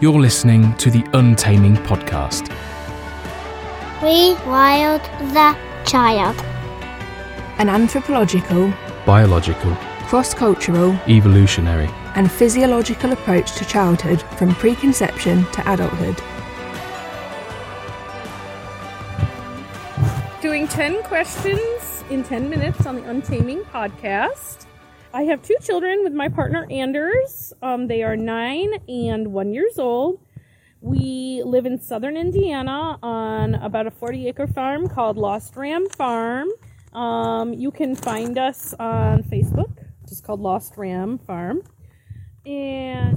You're listening to the Untaming Podcast. Rewild the Child. An anthropological, Biological, cross-cultural, evolutionary, and physiological approach to childhood from preconception to adulthood. Doing 10 questions in 10 minutes on the Untaming Podcast. I have two children with my partner Anders. They are 9 and 1 years old. We live in southern Indiana on about a 40-acre farm called Lost Ram Farm. You can find us on Facebook, just called Lost Ram Farm. And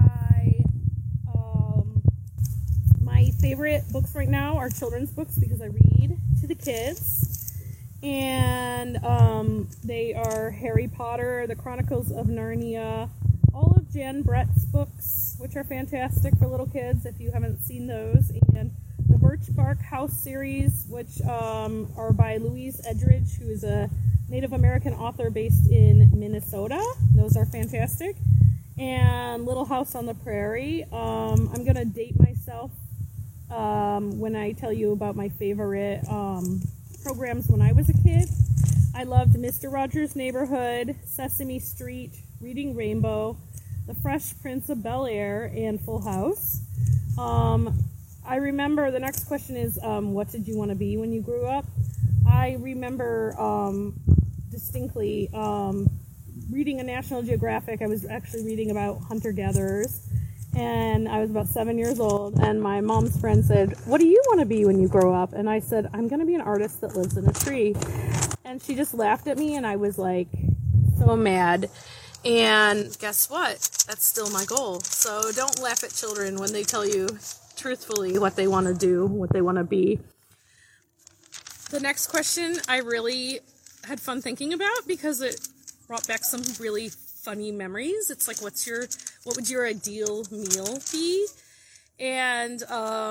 my favorite books right now are children's books because I read to the kids. And they are Harry Potter, The Chronicles of Narnia, all of Jan Brett's books, which are fantastic for little kids if you haven't seen those, and the Birch Bark House series, which are by Louise Edridge, who is a Native American author based in Minnesota. Those are fantastic. And Little House on the Prairie. I'm going to date myself when I tell you about my favorite programs when I was a kid. I loved Mr. Rogers' Neighborhood, Sesame Street, Reading Rainbow, The Fresh Prince of Bel-Air, and Full House. I remember, the next question is, what did you want to be when you grew up? I remember distinctly reading a National Geographic. I was actually reading about hunter-gatherers, and I was about 7 years old, and my mom's friend said, "What do you want to be when you grow up?" And I said, "I'm going to be an artist that lives in a tree." And she just laughed at me, and I was like so mad. And guess what? That's still my goal. So don't laugh at children when they tell you truthfully what they want to do, what they want to be. The next question I really had fun thinking about because it brought back some really funny memories. It's like, what would your ideal meal be? And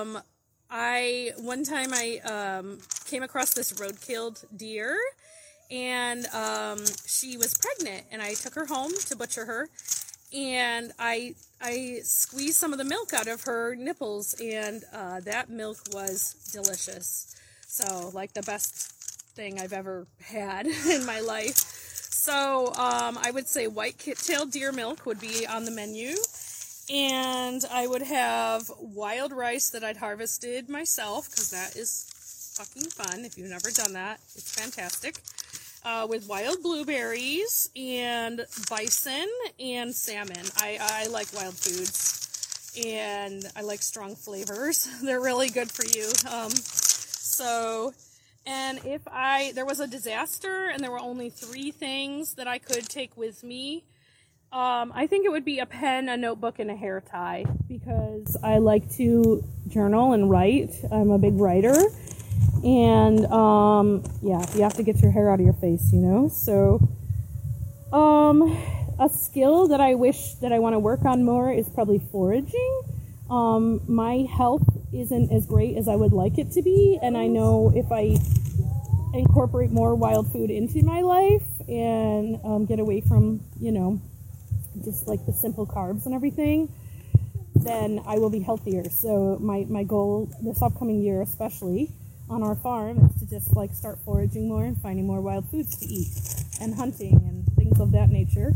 one time I came across this road-killed deer, and she was pregnant, and I took her home to butcher her, and I squeezed some of the milk out of her nipples, and that milk was delicious. So, like, the best thing I've ever had in my life. So, I would say white-tailed deer milk would be on the menu, and I would have wild rice that I'd harvested myself, because that is fucking fun. If you've never done that, it's fantastic. With wild blueberries and bison and salmon. I like wild foods, and I like strong flavors. They're really good for you. And if there was a disaster and there were only 3 things that I could take with me, I think it would be a pen, a notebook, and a hair tie, because I like to journal and write. I'm a big writer, and you have to get your hair out of your face, you know. So, a skill that I wish that I want to work on more is probably foraging. My health isn't as great as I would like it to be, and I know if I incorporate more wild food into my life and get away from, just like the simple carbs and everything, then I will be healthier. So my goal this upcoming year, especially on our farm, is to just like start foraging more and finding more wild foods to eat and hunting and things of that nature.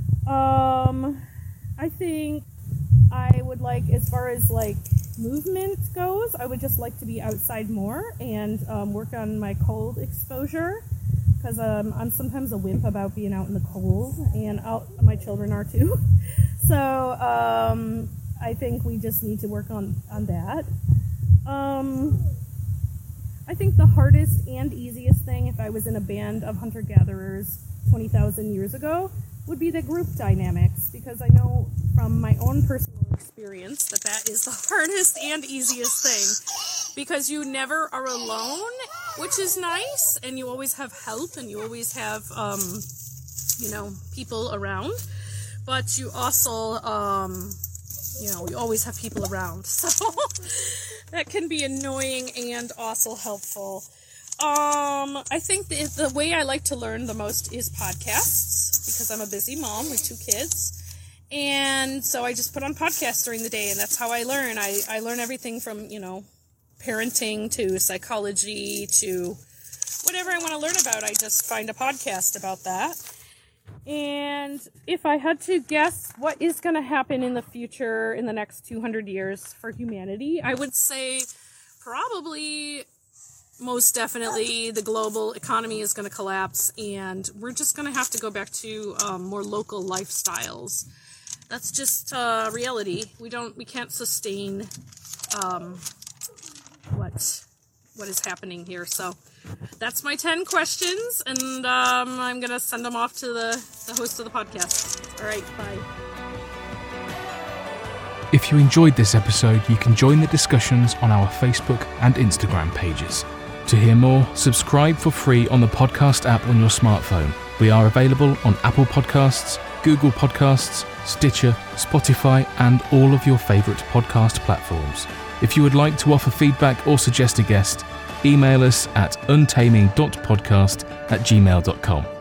I think I would like, as far as like movement goes, I would just like to be outside more and work on my cold exposure, because I'm sometimes a wimp about being out in the cold, and my children are too. So I think we just need to work on that. I think the hardest and easiest thing, if I was in a band of hunter-gatherers 20,000 years ago, would be the group dynamics, because I know from my own personal experience that is the hardest and easiest thing, because you never are alone, which is nice, and you always have help, and you always have people around, but you also you always have people around, so that can be annoying and also helpful. I think the way I like to learn the most is podcasts, because I'm a busy mom with 2 kids, And so I just put on podcasts during the day, and that's how I learn. I learn everything from, parenting to psychology to whatever I want to learn about. I just find a podcast about that. And if I had to guess what is going to happen in the future in the next 200 years for humanity, I would say probably, most definitely, the global economy is going to collapse, and we're just going to have to go back to more local lifestyles. That's just reality. We can't sustain what is happening here. So that's my 10 questions, and I'm going to send them off to the host of the podcast. All right, bye. If you enjoyed this episode, you can join the discussions on our Facebook and Instagram pages. To hear more, subscribe for free on the podcast app on your smartphone. We are available on Apple Podcasts, Google Podcasts, Stitcher, Spotify, and all of your favourite podcast platforms. If you would like to offer feedback or suggest a guest, email us at untaming.podcast@gmail.com.